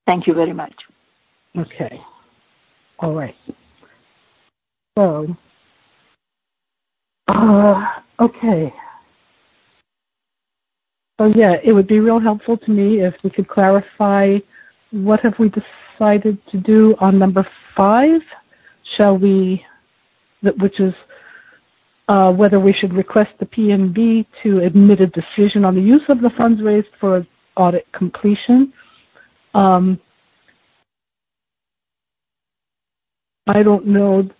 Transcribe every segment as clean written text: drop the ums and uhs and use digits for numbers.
Thank you very much. Okay. All right. So, okay. So, yeah, it would be real helpful to me if we could clarify what have we decided to do on number 5? Shall we, which is whether we should request the PNB to admit a decision on the use of the funds raised for audit completion. I don't know.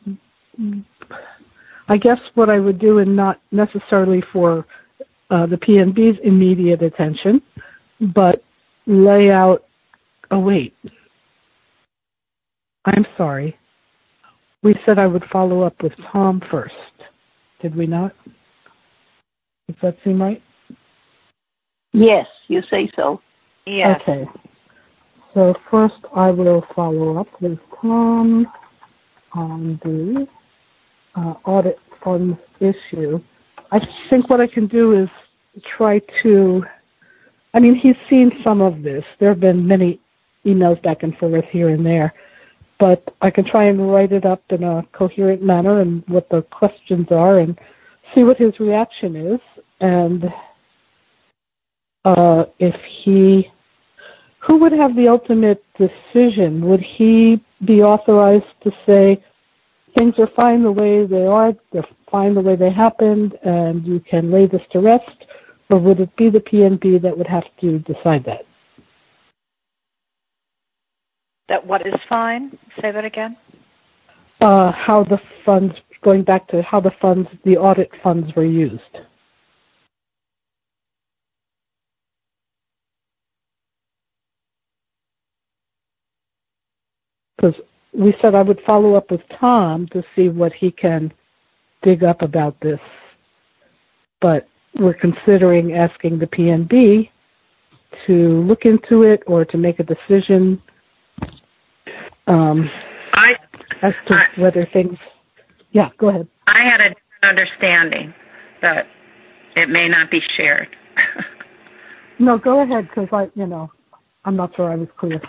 I guess what I would do, and not necessarily for the PNB's immediate attention, but lay out, oh wait, I'm sorry. We said I would follow up with Tom first. Did we not? Does that seem right? Yes, you say so. Yes. Okay. So first I will follow up with Tom on the audit funds issue. I think what I can do is try to, I mean, he's seen some of this. There have been many emails back and forth here and there, but I can try and write it up in a coherent manner and what the questions are and see what his reaction is. And if he, who would have the ultimate decision? Would he be authorized to say, things are fine the way they are, they're fine the way they happened, and you can lay this to rest? Or would it be the PNB that would have to decide that? That what is fine? Say that again. How the funds, going back to how the funds, the audit funds were used. Because we said I would follow up with Tom to see what he can dig up about this. But we're considering asking the PNB to look into it or to make a decision as to whether things... Yeah, go ahead. I had a different understanding, but it may not be shared. No, go ahead, because I'm not sure I was clear.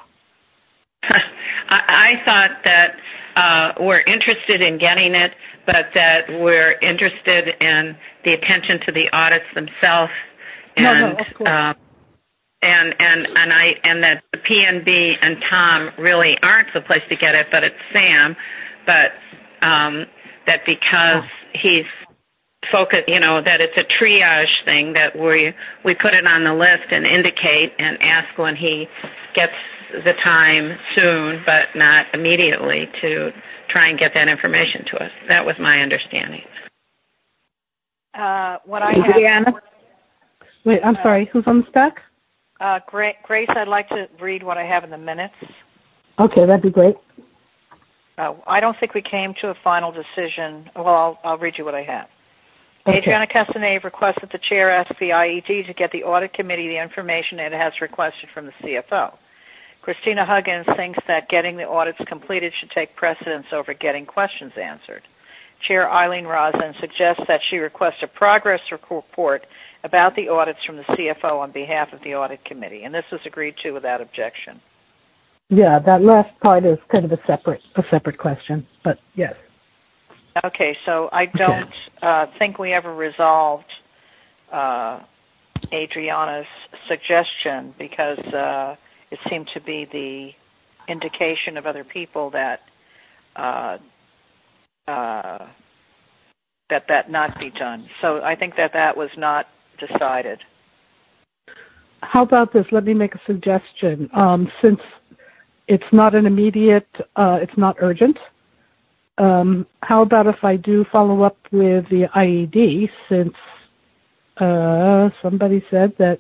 I thought that we're interested in getting it, but that we're interested in the attention to the audits themselves, and of course. and that the PNB and Tom really aren't the place to get it, but it's Sam. But that because he's focused, that it's a triage thing, that we put it on the list and indicate and ask when he gets the time soon, but not immediately, to try and get that information to us. That was my understanding. What I have... Wait, I'm sorry. Who's on the stack? Grace, I'd like to read what I have in the minutes. Okay, that'd be great. I don't think we came to a final decision. Well, I'll read you what I have. Okay. Adriana Castaneda requests that the chair ask the IED to get the audit committee the information it has requested from the CFO. Christina Huggins thinks that getting the audits completed should take precedence over getting questions answered. Chair Eileen Rosen suggests that she request a progress report about the audits from the CFO on behalf of the audit committee, and this was agreed to without objection. Yeah, that last part is kind of a separate question, but yes. Okay, so I don't think we ever resolved Adriana's suggestion because it seemed to be the indication of other people that that not be done. So I think that was not decided. How about this? Let me make a suggestion. Since it's not an immediate, it's not urgent, how about if I do follow up with the IED, since somebody said that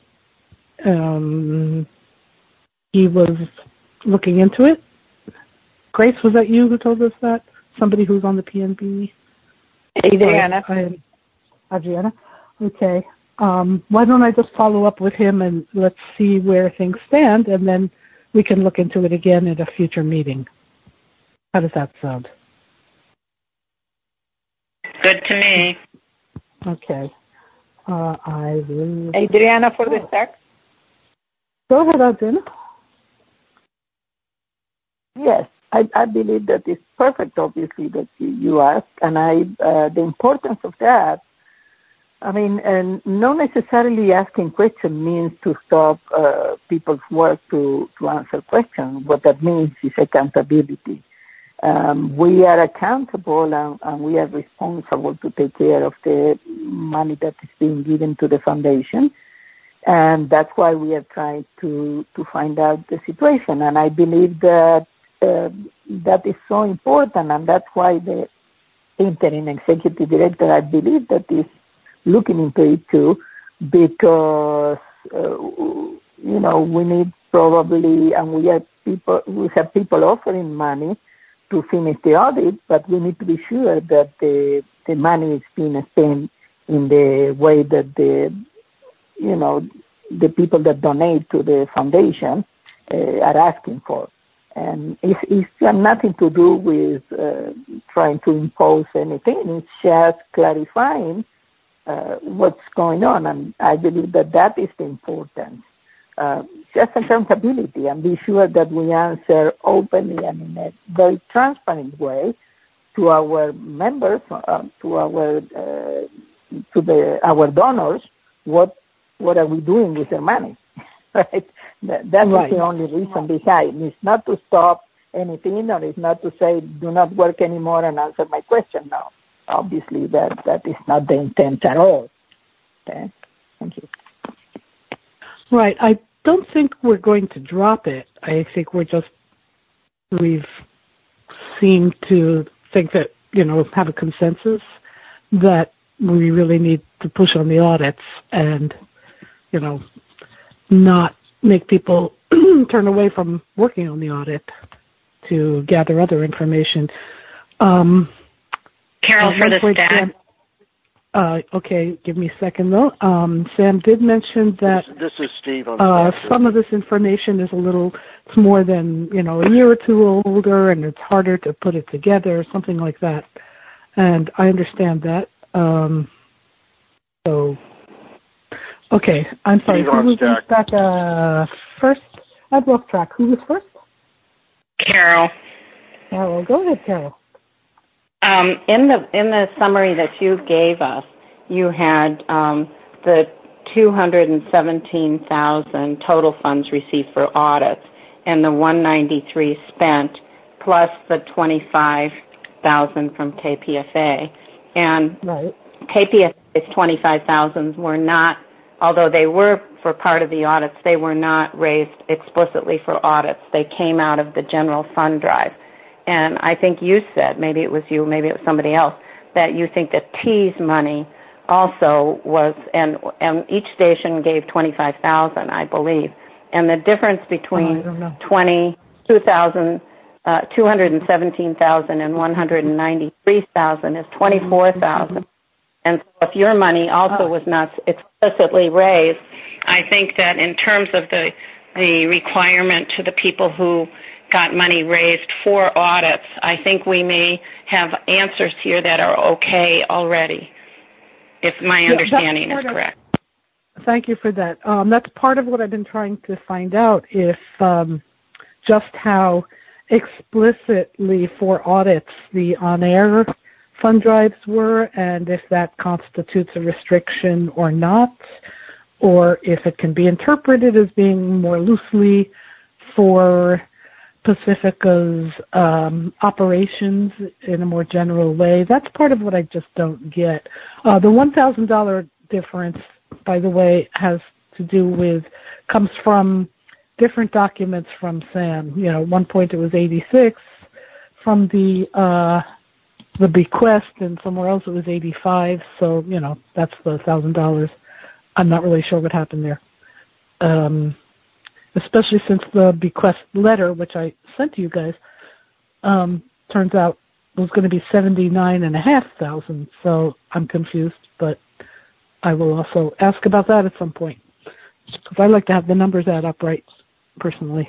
he was looking into it? Grace, was that you who told us that? Somebody who's on the PNB? Adriana. Adriana? Okay. Why don't I just follow up with him and let's see where things stand, and then we can look into it again at a future meeting. How does that sound? Good to me. Okay. I will... Adriana for the stack. Go ahead, Adriana. Yes, I believe that it's perfect, obviously, that you ask, and the importance of that, I mean, and not necessarily asking questions means to stop people's work to answer questions. What that means is accountability. We are accountable and we are responsible to take care of the money that is being given to the foundation. And that's why we are trying to find out the situation. And I believe that that is so important, and that's why the interim executive director, I believe, that is looking into it too, because we need probably, and we have people offering money to finish the audit, but we need to be sure that the money is being spent in the way that the people that donate to the foundation are asking for. And it's got nothing to do with trying to impose anything. It's just clarifying what's going on. And I believe that is the importance. Just accountability, and be sure that we answer openly and in a very transparent way to our members, to our donors, what are we doing with their money, right? That's right. The only reason behind. It's not to stop anything, or it's not to say do not work anymore and answer my question. No, obviously that is not the intent at all. Okay, thank you. Right. I don't think we're going to drop it. I think we've seemed to think that, have a consensus that we really need to push on the audits and, not make people turn away from working on the audit to gather other information. Carol, for the staff. Okay, give me a second, though. Sam did mention that this is Steve. some of this information is it's more than, a year or two older, and it's harder to put it together, something like that. And I understand that. Okay, I'm sorry. Who was back first? I've lost track. Who was first? Carol. Carol, go ahead, Carol. In the summary that you gave us, you had the $217,000 total funds received for audits, and the $193,000 spent, plus the $25,000 from KPFA. And right. KPFA's $25,000 were not, although they were for part of the audits, they were not raised explicitly for audits. They came out of the general fund drive. And I think you said, maybe it was you, maybe it was somebody else, that you think that T's money also was, and each station gave $25,000, I believe. And the difference between $217,000 and $193,000 is $24,000. And so if your money also was not explicitly raised, I think that in terms of the requirement to the people who got money raised for audits, I think we may have answers here that are okay already, if my understanding is correct. Thank you for that. That's part of what I've been trying to find out, if just how explicitly for audits the on-air fund drives were, and if that constitutes a restriction or not, or if it can be interpreted as being more loosely for Pacifica's operations in a more general way. That's part of what I just don't get. The $1,000 difference, by the way, comes from different documents from Sam. At one point it was 86 from the bequest, and somewhere else it was 85. So, that's the $1,000. I'm not really sure what happened there. Especially since the bequest letter, which I sent to you guys, turns out was going to be $79,500. So I'm confused, but I will also ask about that at some point, because I like to have the numbers add up right, personally.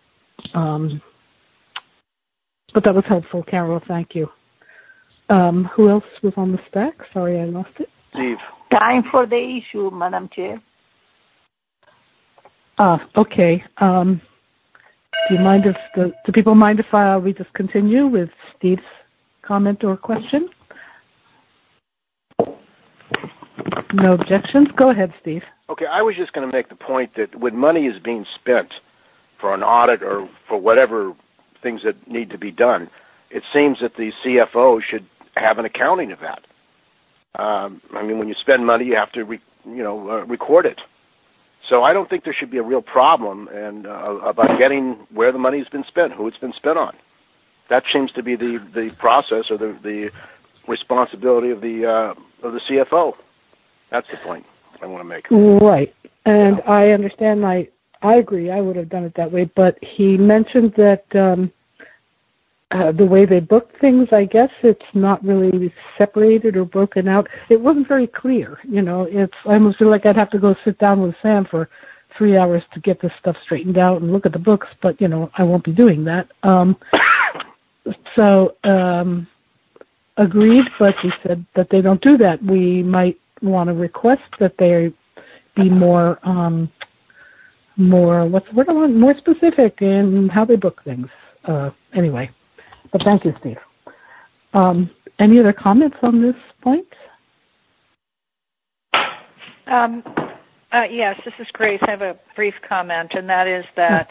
But that was helpful, Carol. Thank you. Who else was on the stack? Sorry, I lost it. Steve. Time for the issue, Madam Chair. Okay. do people mind if we just continue with Steve's comment or question? No objections. Go ahead, Steve. Okay, I was just going to make the point that when money is being spent for an audit or for whatever things that need to be done, it seems that the CFO should have an accounting of that. I mean, when you spend money, you have to, record it. So I don't think there should be a real problem about getting where the money's been spent, who it's been spent on. That seems to be the process or the responsibility of the CFO. That's the point I want to make. Right, and I understand. I agree. I would have done it that way, but he mentioned that the way they book things, I guess it's not really separated or broken out. It wasn't very clear. It's I almost feel like I'd have to go sit down with Sam for 3 hours to get this stuff straightened out and look at the books, but, I won't be doing that. Agreed, but he said that they don't do that. We might want to request that they be more specific in how they book things. Anyway, but thank you, Steve. Any other comments on this point? Yes, this is Grace. I have a brief comment, and that is that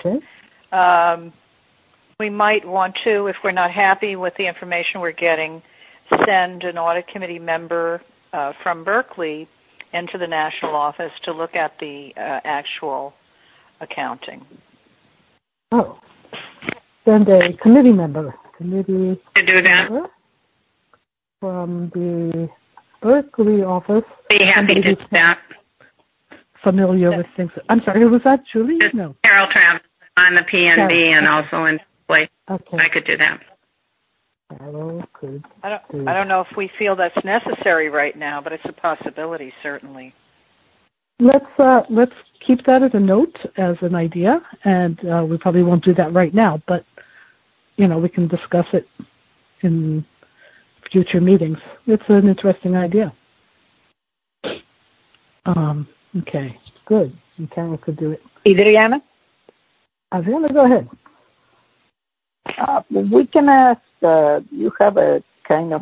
we might want to, if we're not happy with the information we're getting, send an audit committee member from Berkeley into the national office to look at the actual accounting. Oh, send a committee member. To do that from the Berkeley office. Be happy to do that. Familiar with things. I'm sorry, who was that? Julie? No. Carol Travis on the PNB and also in place. Okay. I could do that. I don't know if we feel that's necessary right now, but it's a possibility, certainly. Let's keep that as a note, as an idea, and we probably won't do that right now, but we can discuss it in future meetings. It's an interesting idea. Okay, good. And Carol could do it. Adriana, go ahead. We can ask, you have a kind of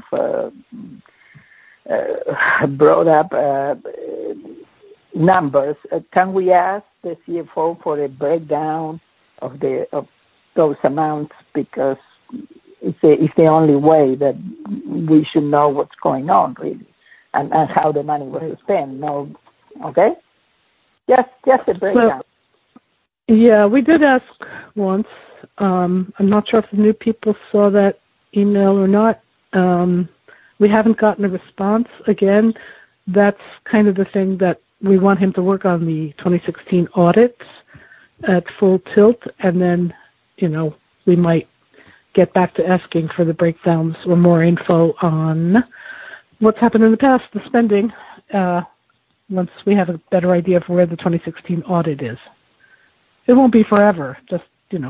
brought up numbers. Can we ask the CFO for a breakdown of those amounts, because it's the only way that we should know what's going on, really, and how the money was spent. No, okay? Just a breakdown. Yeah, we did ask once. I'm not sure if the new people saw that email or not. We haven't gotten a response. Again, that's kind of the thing that we want him to work on, the 2016 audits at full tilt, and then, we might get back to asking for the breakdowns or more info on what's happened in the past, the spending, once we have a better idea of where the 2016 audit is. It won't be forever, just,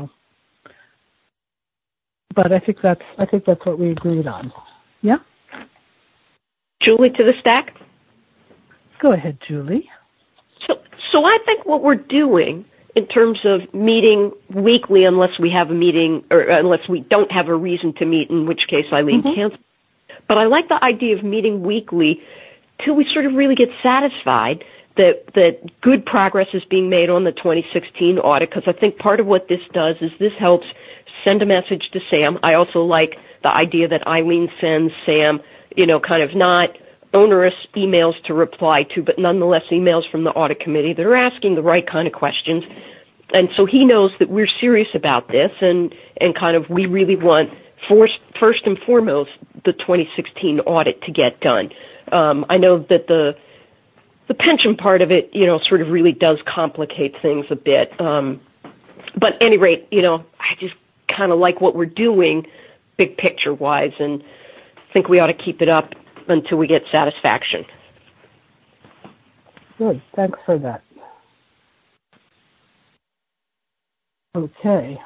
but I think that's what we agreed on. Yeah? Julie to the stack? Go ahead, Julie. So I think what we're doing in terms of meeting weekly, unless we have a meeting, or unless we don't have a reason to meet, in which case Eileen cancels. But I like the idea of meeting weekly till we sort of really get satisfied that good progress is being made on the 2016 audit, because I think part of what this does is this helps send a message to Sam. I also like the idea that Eileen sends Sam, kind of not onerous emails to reply to, but nonetheless emails from the audit committee that are asking the right kind of questions. And so he knows that we're serious about this and kind of we really want, first and foremost, the 2016 audit to get done. I know that the pension part of it, sort of really does complicate things a bit. But at any rate, I just kind of like what we're doing big picture-wise and think we ought to keep it up until we get satisfaction. Good. Thanks for that. Okay.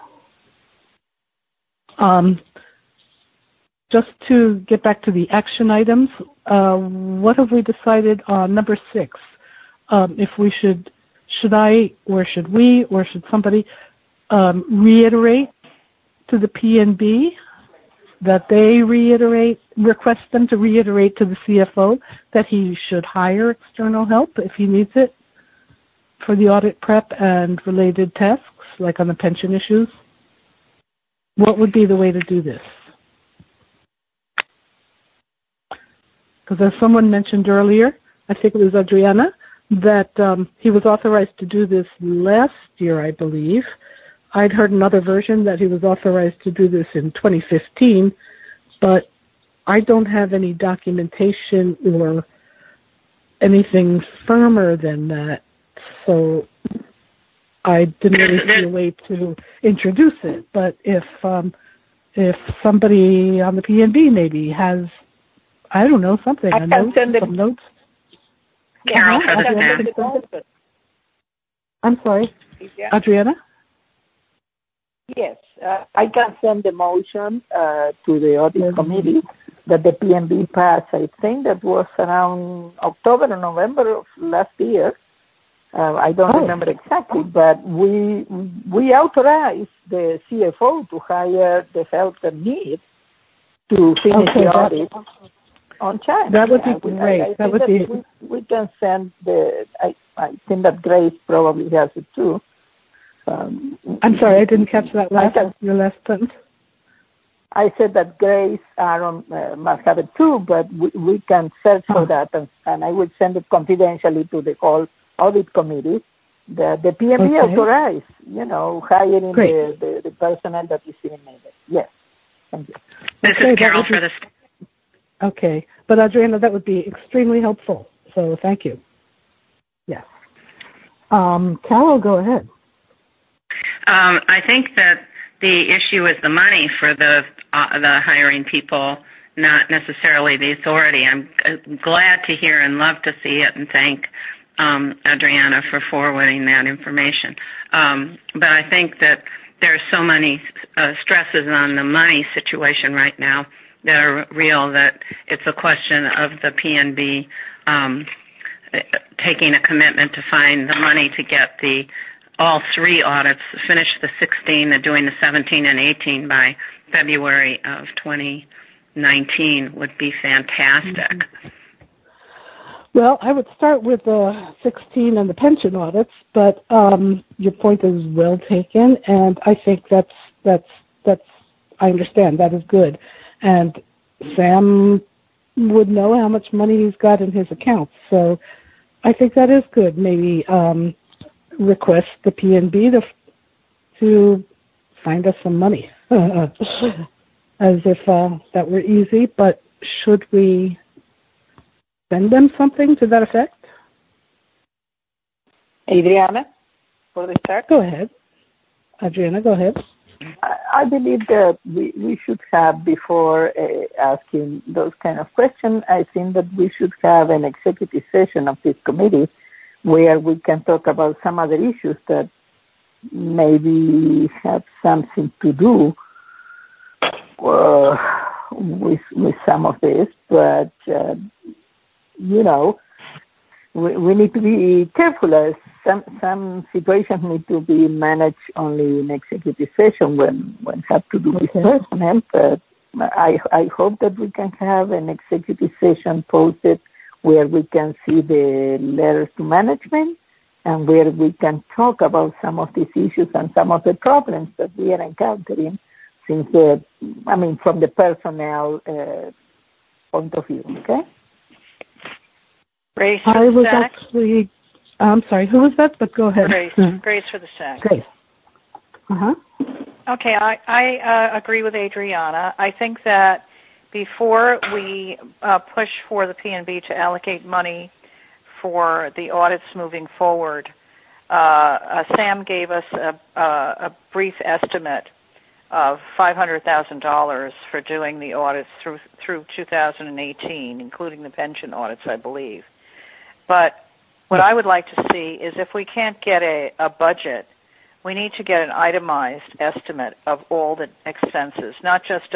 Just to get back to the action items, what have we decided on number 6? If we should I, or should we, or should somebody reiterate to the PNB that they request them to reiterate to the CFO that he should hire external help if he needs it for the audit prep and related tasks, like on the pension issues? What would be the way to do this? Because as someone mentioned earlier, I think it was Adriana, that he was authorized to do this last year, I believe. I'd heard another version that he was authorized to do this in 2015, but I don't have any documentation or anything firmer than that, so I didn't really see a way to introduce it. But if somebody on the PNB maybe has, I don't know, something, I can send some notes. Carol, I'm sorry, Adriana? Yes, I can send the motion to the audit committee that the PNB passed. I think that was around October or November of last year. I don't remember exactly, but we authorized the CFO to hire the help that needs to finish the audit on time. That would be great. We can send I think that Grace probably has it too. I'm sorry, I didn't catch that your last sentence. I said that Grace Aaron must have it too, but we can search for that, and I would send it confidentially to the whole audit committee. The PNB authorized, hiring the personnel that is being needed. Yes, thank you. This is Carol for this. Okay, but Adriana, that would be extremely helpful, so thank you. Yes. Carol, go ahead. I think that the issue is the money for the hiring people, not necessarily the authority. I'm glad to hear and love to see it, and thank Adriana for forwarding that information. But I think that there's so many stresses on the money situation right now that are real that it's a question of the PNB taking a commitment to find the money to get all three audits, finish the 16, doing the 17 and 18 by February of 2019 would be fantastic. Well, I would start with the 16 and the pension audits, but your point is well taken, and I think that's I understand, that is good. And Sam would know how much money he's got in his accounts, so I think that is good. Maybe request the PNB to find us some money, as if that were easy. But should we send them something to that effect? Adriana, for the start? Go ahead. Adriana, go ahead. I believe that we should have, before asking those kind of questions, I think that we should have an executive session of this committee where we can talk about some other issues that maybe have something to do with some of this. But, we need to be careful, as some situations need to be managed only in executive session when have to do with personnel. But I hope that we can have an executive session posted where we can see the letters to management and where we can talk about some of these issues and some of the problems that we are encountering from the personnel point of view, okay? Grace I for the was SAC. actually, I'm sorry, who was that? But go ahead. Grace for the SAC. Grace. Uh-huh. Okay, I agree with Adriana. I think that before we push for the PNB to allocate money for the audits moving forward, Sam gave us a brief estimate of $500,000 for doing the audits through 2018, including the pension audits, I believe. But what I would like to see is, if we can't get a budget, we need to get an itemized estimate of all the expenses, not just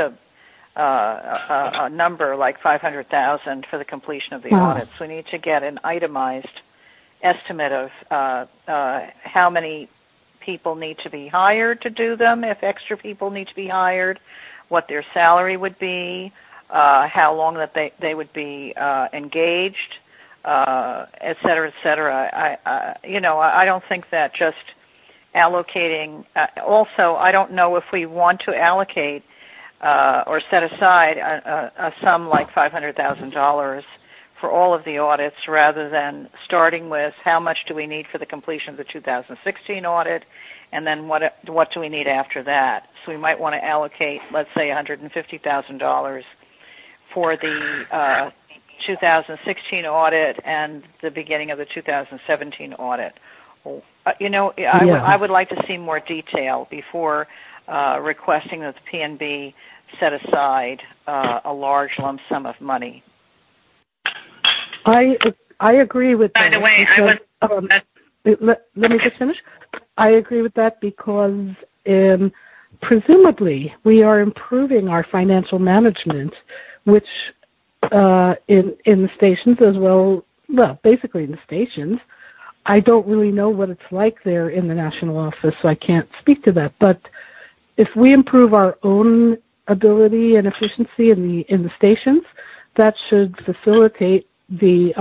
a number like $500,000 for the completion of the audits. We need to get an itemized estimate of how many people need to be hired to do them, if extra people need to be hired, what their salary would be, how long that they would be engaged, et cetera, et cetera. I don't think that just allocating. Also, I don't know if we want to allocate or set aside a sum like $500,000 for all of the audits, rather than starting with how much do we need for the completion of the 2016 audit, and then what do we need after that. So we might want to allocate, let's say, $150,000 for the 2016 audit and the beginning of the 2017 audit. I would like to see more detail before requesting that the PNB set aside a large lump sum of money. I agree with that. By the way, let me just finish. I agree with that because presumably we are improving our financial management, which in the stations as well, basically in the stations. I don't really know what it's like there in the national office, so I can't speak to that. But if we improve our own ability and efficiency in the stations, that should facilitate the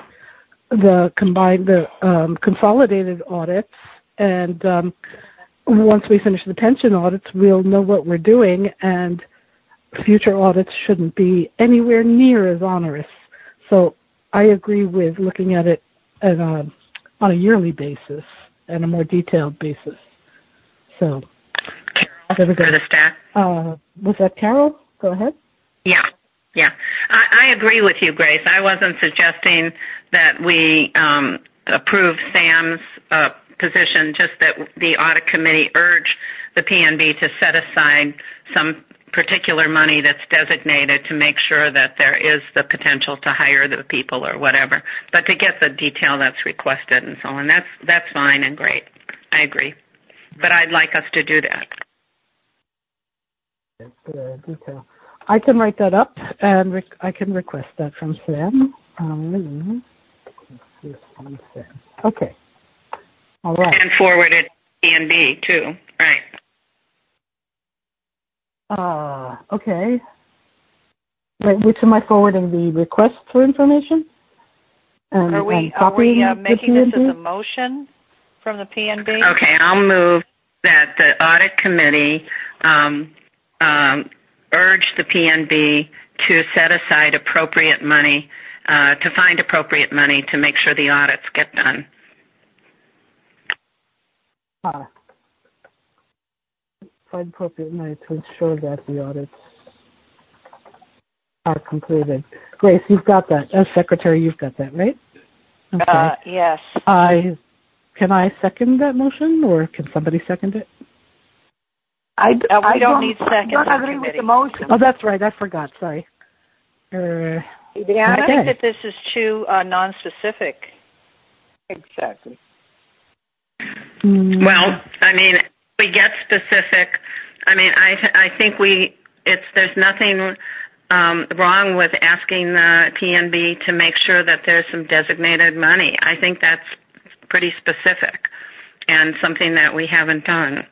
consolidated audits, and once we finish the pension audits, we'll know what we're doing, and future audits shouldn't be anywhere near as onerous. So I agree with looking at it on a yearly basis and a more detailed basis. So, Carol, for the staff. Was that Carol? Go ahead. Yeah. I agree with you, Grace. I wasn't suggesting that we approve Sam's position, just that the audit committee urge the PNB to set aside some particular money that's designated to make sure that there is the potential to hire the people or whatever, but to get the detail that's requested and so on. That's fine and great. I agree. But I'd like us to do that. Detail. I can write that up, and I can request that from Sam. Okay. All right. And forward it to PNB, too. Right. Okay. Wait, which am I forwarding? The request for information? Are we making this as a motion from the PNB? Okay, I'll move that the audit committee urge the PNB to set aside appropriate money, to find appropriate money to make sure the audits get done. Find appropriate money to ensure that the audits are completed. Grace, you've got that. As secretary, you've got that, right? Okay. Yes. Can I second that motion, or can somebody second it? I don't need seconds. I don't agree with the motion. Oh, that's right. I forgot. Sorry. I think that this is too non-specific. Exactly. Well, I mean, we get specific. I mean, I think there's nothing wrong with asking the PNB to make sure that there's some designated money. I think that's pretty specific and something that we haven't done.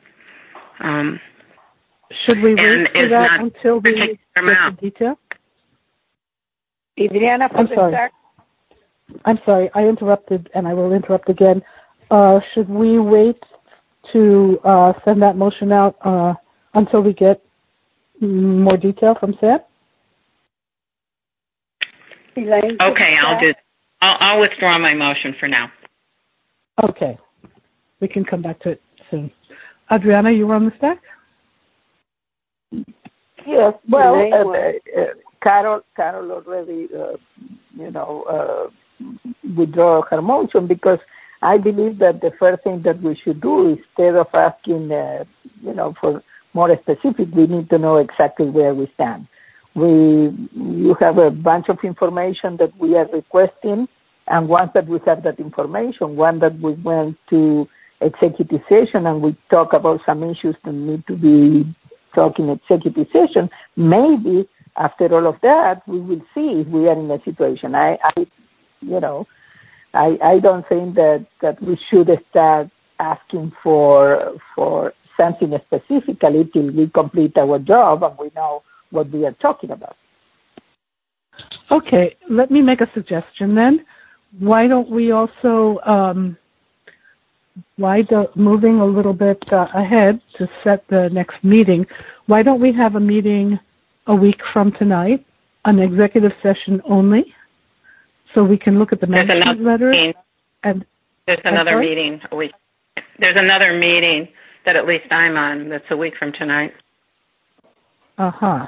Should we wait for that until we get the detail? Adriana, I'm sorry, I interrupted, and I will interrupt again. Should we wait to send that motion out until we get more detail from Sam? Okay, I'll withdraw my motion for now. Okay. We can come back to it soon. Adriana, you were on the stack? Yes. Well, Carol already, withdraw her motion, because I believe that the first thing that we should do, instead of asking, for more specific, we need to know exactly where we stand. You have a bunch of information that we are requesting, and once that we have that information, one that we went to executive session and we talk about some issues that need to be talked in executive session, maybe after all of that, we will see if we are in a situation. I don't think that we should start asking for something specifically till we complete our job and we know what we are talking about. Okay, let me make a suggestion then. Why don't we also, moving a little bit ahead to set the next meeting, why don't we have a meeting a week from tonight, an executive session only, so we can look at the management letter? And there's another meeting a week. There's another meeting that at least I'm on that's a week from tonight. Uh-huh.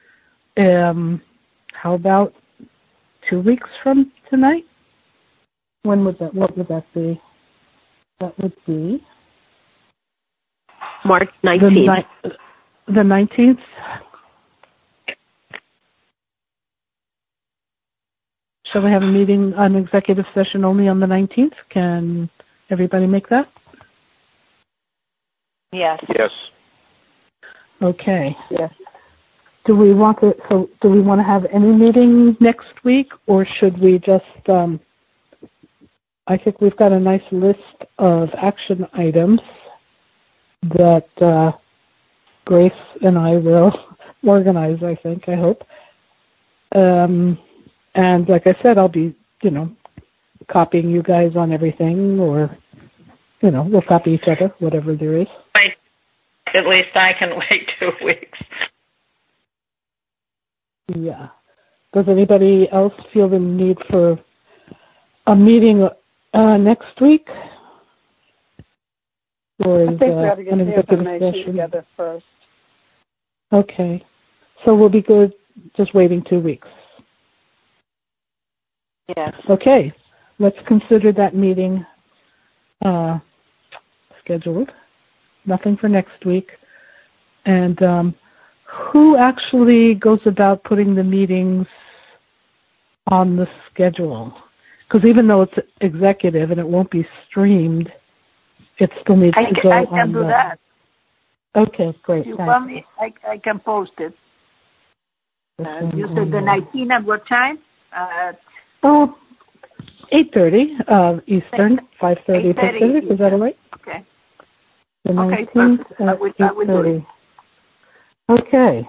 How about 2 weeks from tonight? What would that be? That would be March 19th. The 19th? Shall we have a meeting, an executive session only on the 19th? Can everybody make that? Yes. Yes. Okay. Yes. Do we want to have any meeting next week, or should we just? I think we've got a nice list of action items that Grace and I will organize. I hope. And like I said, I'll be, copying you guys on everything, or, we'll copy each other, whatever there is. At least I can wait 2 weeks. Yeah. Does anybody else feel the need for a meeting next week? Or I think we ought to get the information session together first. Okay. So we'll be good just waiting 2 weeks. Yes. Okay. Let's consider that meeting scheduled. Nothing for next week. And who actually goes about putting the meetings on the schedule? Because even though it's executive and it won't be streamed, it still needs to go on. I can do that. Okay, great. If you want me, I can post it. You said the 19th at what time? 8:30 Eastern, 5:30 Pacific. Is that all right? Okay. The 19th at 8:30. Okay.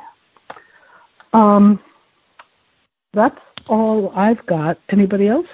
That's all I've got. Anybody else?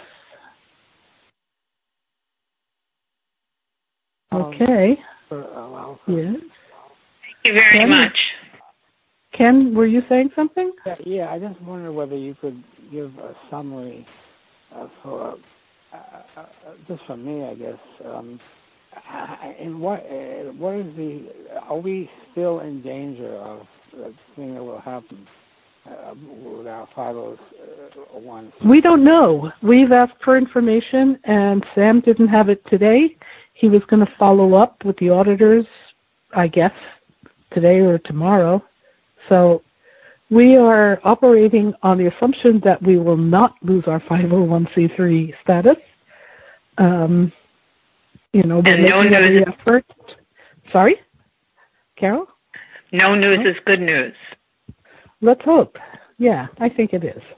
Okay. Yes. Thank you very much. Ken, were you saying something? Yeah, I just wonder whether you could give a summary for just for me, I guess. And what is are we still in danger of the thing that will happen with our 501? We don't know. We've asked for information, and Sam didn't have it today. He was going to follow up with the auditors, I guess, today or tomorrow. So we are operating on the assumption that we will not lose our 501c3 status. We're making every effort. Sorry? Carol? No news is good news. Let's hope. Yeah, I think it is.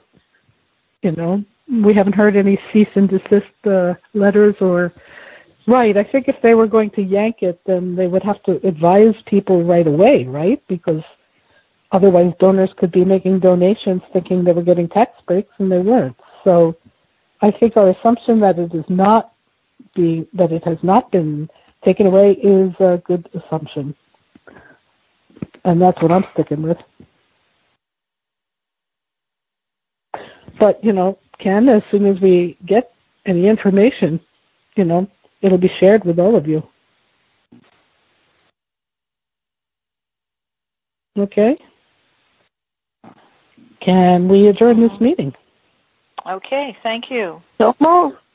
We haven't heard any cease and desist letters or... Right, I think if they were going to yank it, then they would have to advise people right away, right? Because otherwise donors could be making donations thinking they were getting tax breaks and they weren't. So I think our assumption that it has not been taken away is a good assumption. And that's what I'm sticking with. But, Ken, as soon as we get any information, it'll be shared with all of you. Okay? Can we adjourn this meeting? Okay, thank you. So moved.